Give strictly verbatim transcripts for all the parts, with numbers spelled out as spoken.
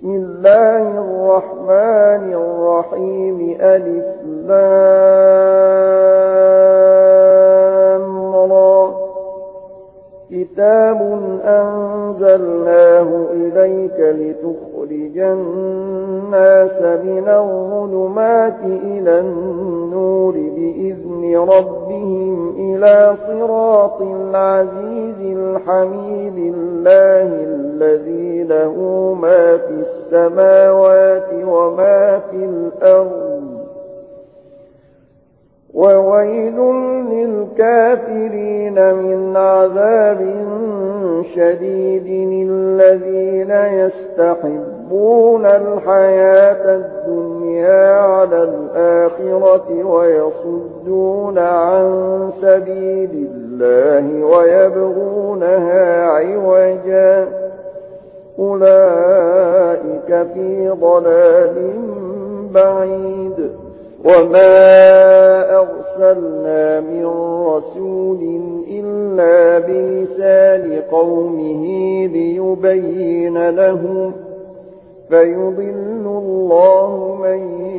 بسم الله الرحمن الرحيم. ألف لام را. كتاب أنزلناه إليك لتخرج الناس من الظلمات إلى النور بإذن ربهم إلى صراط العزيز الحميد. الله الذي له ما في السماوات وما في الأرض وويل للكافرين من عذاب شديد. الذين يستحبون الحياة الدنيا على الآخرة ويصدون عن سبيل الله ويبغونها عوجا أولئك في ضلال بعيد. وما أرسلنا من رسول إلا بلسان قومه ليبين لهم فيضل الله من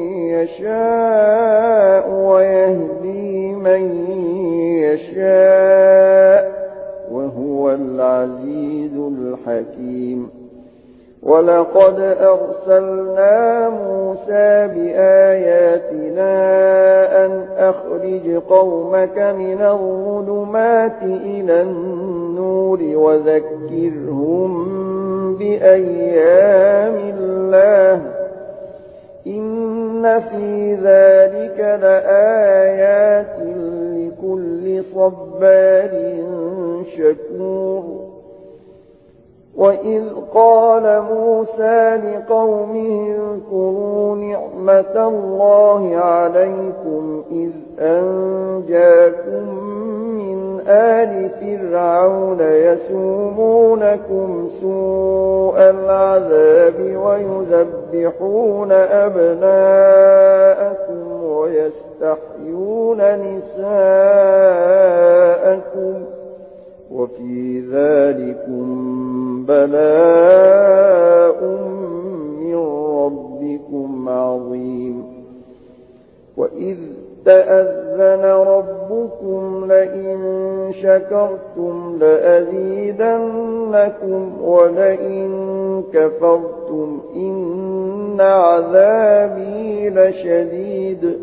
يشاء ويهدي من يشاء وهو العزيز الحكيم. ولقد أرسلنا موسى بآياتنا أن أخرج قومك من الظلمات إلى النور وذكرهم بأيام الله إن في ذلك لآيات لكل صبار شكور. وإذ قال موسى لقومه اذكروا نعمة الله عليكم إذ أنجاكم من آل فرعون يسومونكم سوء العذاب ويذبحون أبناءكم ويستحيون نساءكم وفي ذلكم بلاء من ربكم عظيم. وإذ تأذن ربكم لئن شكرتم لأزيدنكم ولئن كفرتم إن عذابي لشديد.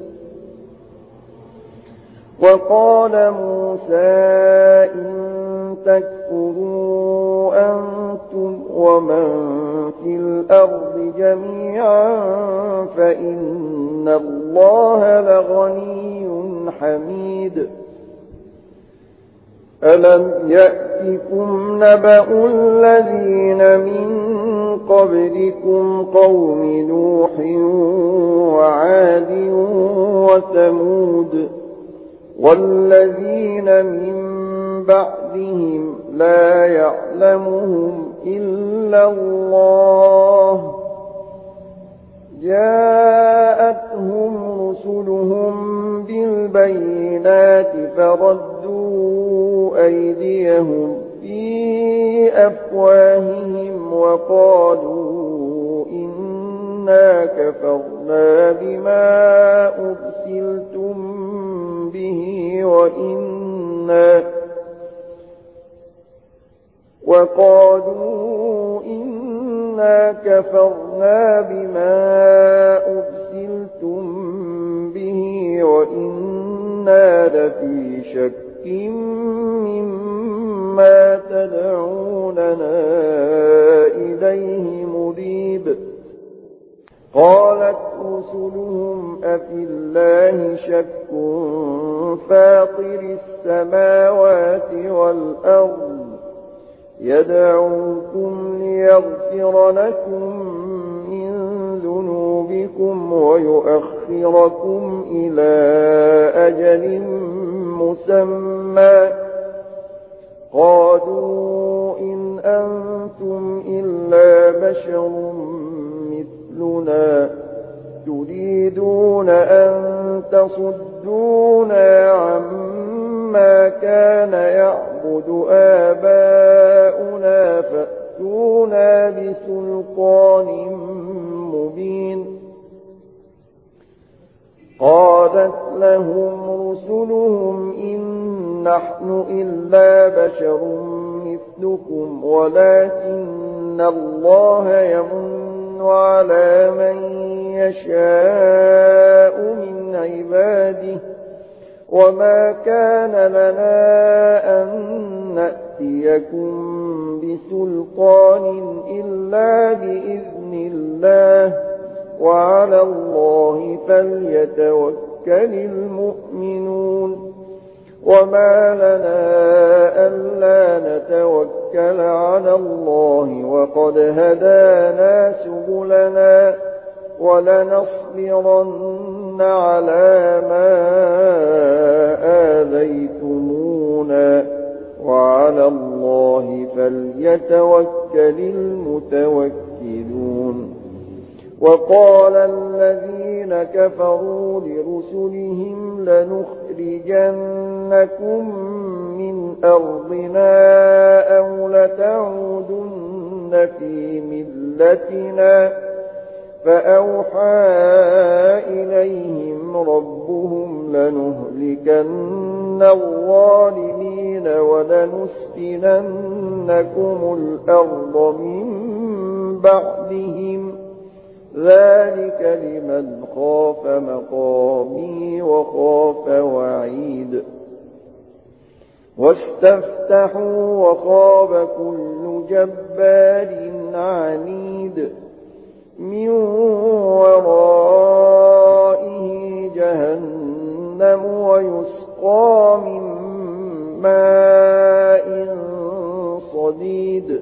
وقال موسى إن تكفروا أنتم ومن في الأرض جميعا فإن الله لغني حميد. ألم يأتكم نبأ الذين من قبلكم قوم نوح وعاد وثمود والذين من بعدهم لا يعلمهم إلا الله جاءتهم رسلهم بالبينات فردوا أيديهم في أفواههم وقالوا إنا كفرنا بما أرسلتم به وإنا وقالوا إنا كفرنا بما أرسلتم به وإنا لفي شك مما تدعوننا إليه مريب. قالت رسلهم أفي الله شك فاطر السماوات والأرض يدعوكم ليغفر لكم من ذنوبكم ويؤخركم إلى أجل مسمى قالوا إن أنتم إلا بشر مثلنا تريدون أن تصدونا عما كان يعبد آباؤنا تأتونا بسلطان مبين قالت لهم رسلهم إن نحن إلا بشر مثلكم ولكن الله يمن على من يشاء من عباده وما كان لنا أن نأتيكم بسلطان إلا بإذن الله وعلى الله فليتوكل المؤمنون وما لنا ألا نتوكل على الله وقد هدانا سبلنا ولنصبرن على ما آذيتمونا وعلى الله فليتوكل المتوكلون وقال الذين كفروا لرسلهم لنخرجنكم من أرضنا أو لتعودن في ملتنا فأوحى إليهم ربهم لنهلكن الظالمين ولنسكننكم الأرض من بعدهم ذلك لمن خاف مقامي وخاف وعيد واستفتحوا وخاب كل جبار عنيد من ورائه جهنم ويسقى من ماء صديد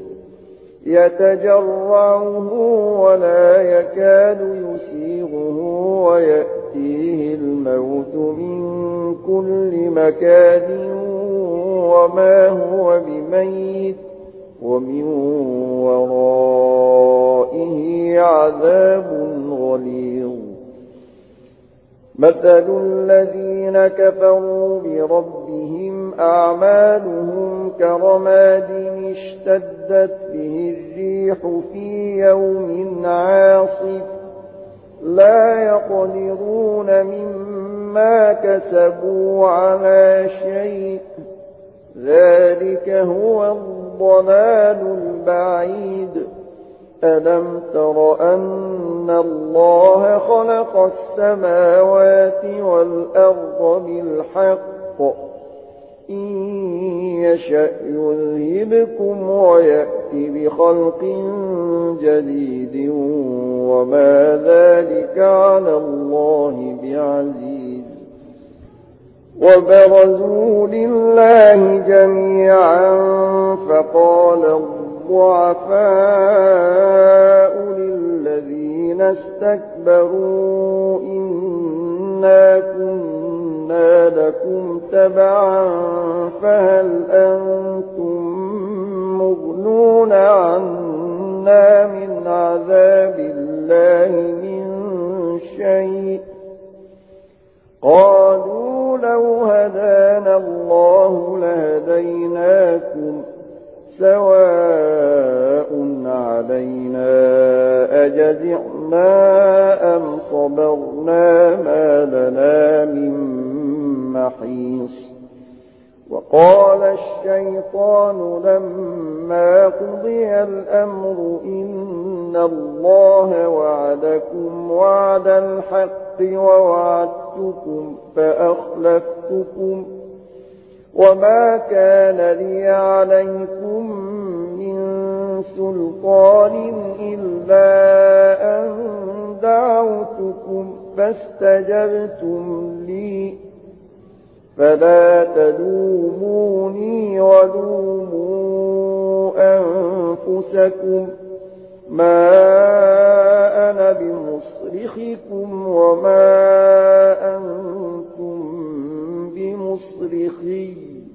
يتجرعه ولا يكاد يسيغه ويأتيه الموت من كل مكان وما هو بميت ومن ورائه عذاب غليظ مثل الذين كفروا بربهم أعمالهم كرماد اشتدت به الريح في يوم عاصف لا يقدرون مما كسبوا على شيء ذلك هو الضلال البعيد ألم تر أن الله خلق السماوات والأرض بالحق إن يشأ يذهبكم ويأتي بخلق جديد وما ذلك على الله بعزيز وبرزوا لله جميعا فقال الضعفاء للذين استكبروا إنا كنا لكم تبعا فهل أنتم مغنون عنا من عذاب الله من شيء قالوا لو هدانا الله لهديناكم سواء علينا أجزعنا أم صبرنا ما لنا من محيص وقال الشيطان لما قضي الأمر إن الله وعدكم وعد الحق ووعدتكم فأخلفتكم وما كان لي عليكم من سلطان إلا أن دعوتكم فاستجبتم لي فلا تلوموني ولوموا أنفسكم ما أنا بمصرخكم وما أنتم بمصرخي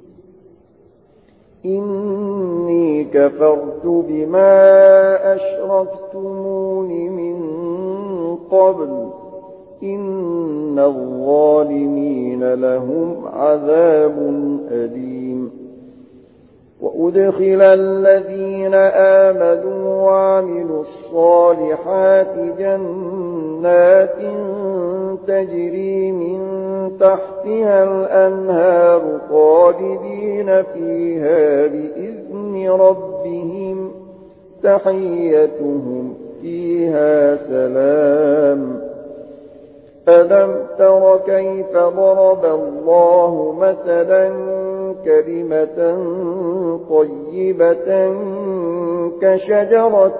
إني كفرت بما أشركتمون من قبل إن الظالمين لهم عذاب أليم وأدخل الذين آمنوا وعملوا الصالحات جنات تجري من تحتها الأنهار خالدين فيها بإذن ربهم تحيتهم فيها سلام. ألم تر كيف ضرب الله مثلا كلمة طيبة كشجرة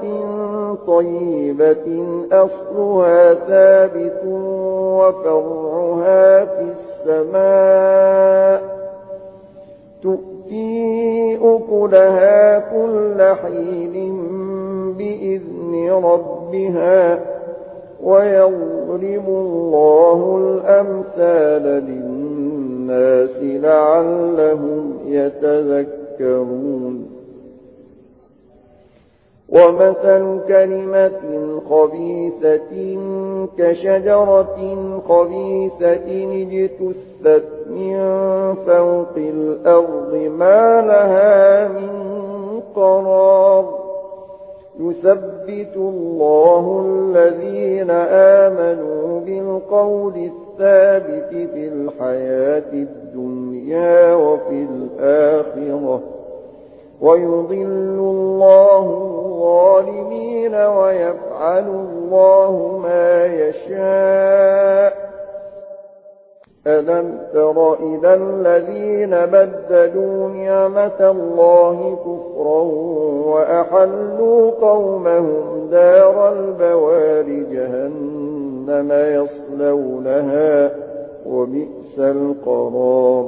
طيبة أصلها ثابت وفرعها في السماء تؤتي أكلها كل حين بإذن ربها ويضرب الله الأمثال للناس لعلهم يتذكرون. ومثل كلمة خبيثة كشجرة خبيثة اجتثت من فوق الأرض ما لها من قرار. يثبت الله الذين آمنوا بالقول الثابت في الحياة الدنيا وفي الآخرة ويضل الله الظالمين ويفعل الله ما يشاء. ألم تر إلى الذين بدلوا نعمة الله كفرا وأحلوا قومهم دار البوار جهنم يصلونها وبئس القرار.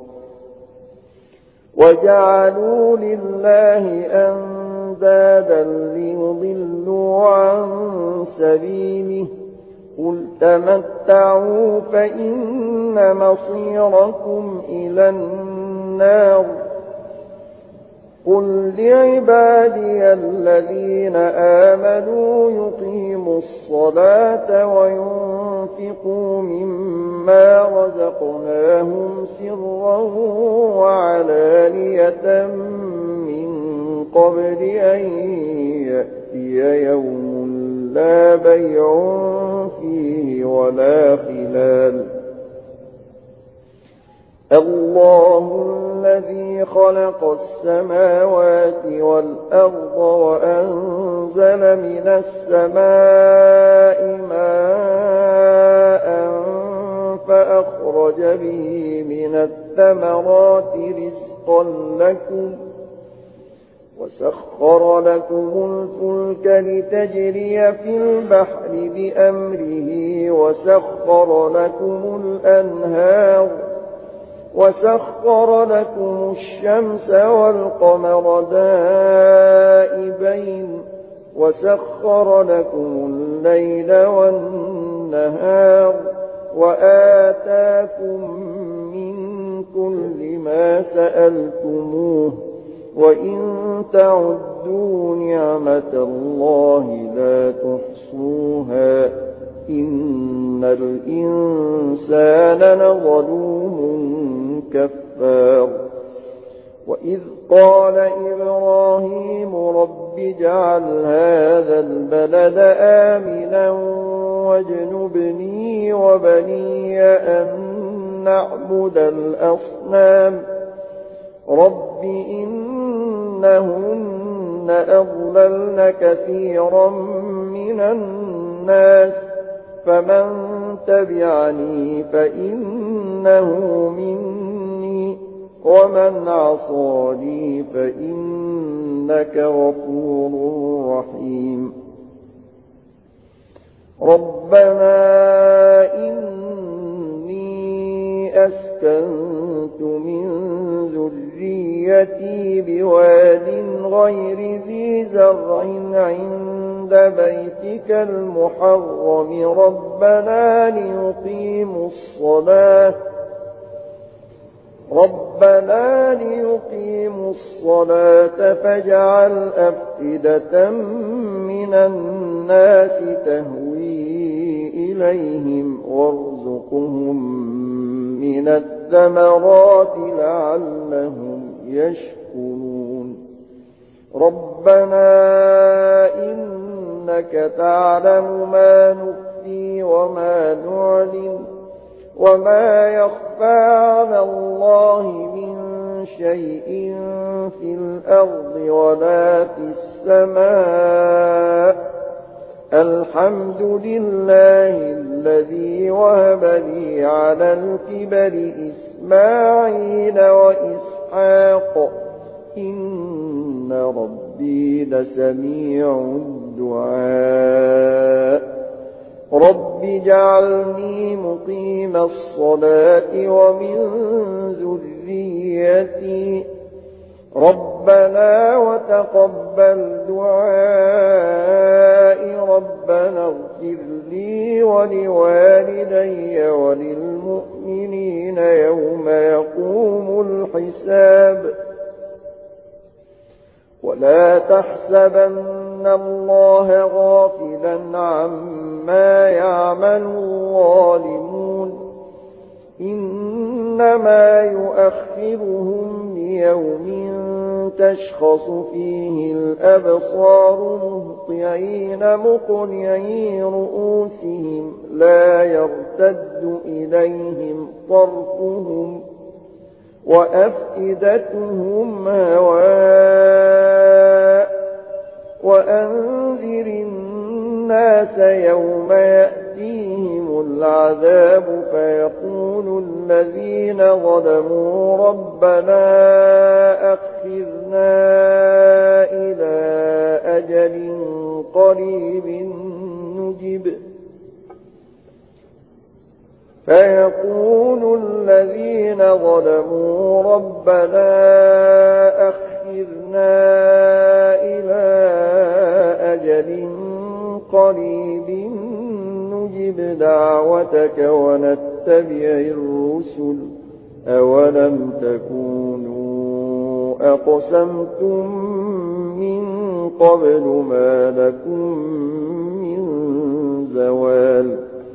وجعلوا لله أندادا ليضلوا عن سبيله قل تمتعوا فإن مصيركم إلى النار. قل لعبادي الذين آمنوا يقيموا الصلاة وينفقوا مما رزقناهم سرا وعلانية من قبل أن يأتي يوم لا بيع فيه ولا خلال. الله الذي خلق السماوات والأرض وأنزل من السماء ماء فأخرج به من الثمرات رزقا لكم وسخر لكم الفلك لتجري في البحر بأمره وسخر لكم الأنهار وسخر لكم الشمس والقمر دائبين وسخر لكم الليل والنهار وآتاكم من كل ما سألتموه وإن تعدوا نعمة الله لا تحصوها إن الإنسان لظلوم كفار. وإذ قال إبراهيم رب اجعل هذا البلد آمنا واجنبني وبني أن نعبد الأصنام رب إنهن أضللن كثيرا من الناس فمن تبعني فإنه مني ومن عصاني فإنك غفور رحيم. ربنا إني أسكنت من ذريتي بواد غير ذي زرع عند بيتك المحرم ربنا ليقيموا الصلاة ربنا ليقيموا الصلاة فاجعل أفئدة من الناس تهوي إليهم وارزقهم من الثمرات لعلهم يشكرون. ربنا إنك تعلم ما نخفي وما نعلن وما يخفى على الله من شيء في الأرض ولا في السماء الحمد لله الذي وهب لي على الكبر إسماعيل وإسحاق إن ربي لسميع الدعاء رب اجعلني مقيم الصلاة ومن ذريتي ربنا وتقبل دعائي ربنا اغفر لي ولوالدي وللمؤمنين يوم يقوم الحساب ولا تحسبن الله غافلا عما يعمل الظالمون إنما يؤخرهم ليوم تشخص فيه الأبصار مهطعين مقنعي رؤوسهم لا يرتد إليهم طرفهم وأفئدتهم هواء وأنذر الناس يوم يأتيهم العذاب فيقول الذين ظلموا ربنا أخرنا إلى أجل قريب نجب فيقول الذين ظلموا ربنا أخرنا إلى أجل قريب نجب دعوتك ونتبع الرسل أولم تكونوا أقسمتم من قبل ما لكم من زوال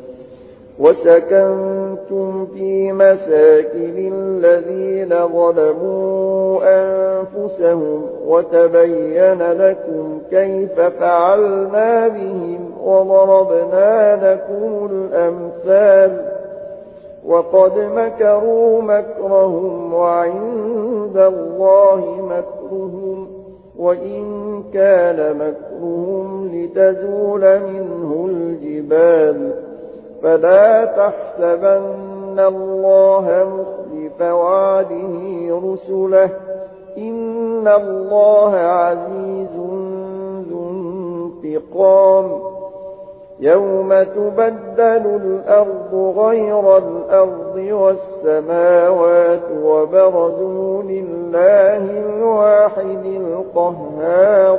وسكنتم في مساكن الذين ظلموا أنفسهم وتبين لكم كيف فعلنا بهم وضربنا لكم الأمثال وقد مكروا مكرهم وعند الله مكرهم وإن كان مكرهم لتزول منه الجبال فلا تحسبن الله مخلف وعده رسله إن الله عزيز ذو انتقام يوم تبدل الأرض غير الأرض والسماوات وبرزوا لله الواحد القهار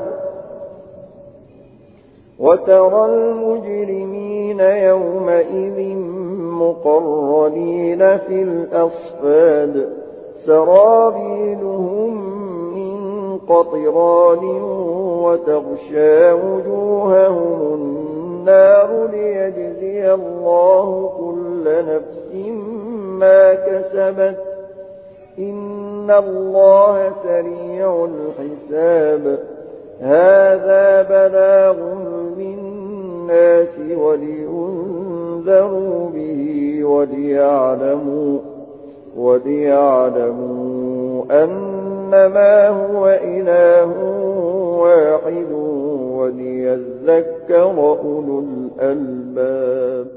وترى المجرمين يومئذ مقرنين في الأصفاد سرابيلهم من قطران وتغشى وجوههم النار ليجزي الله كل نفس ما كسبت إن الله سريع الحساب هذا بلاغ للناس ولينذروا به وليعلموا وليعلموا أنما هو إله واحد وليذكر أولو الألباب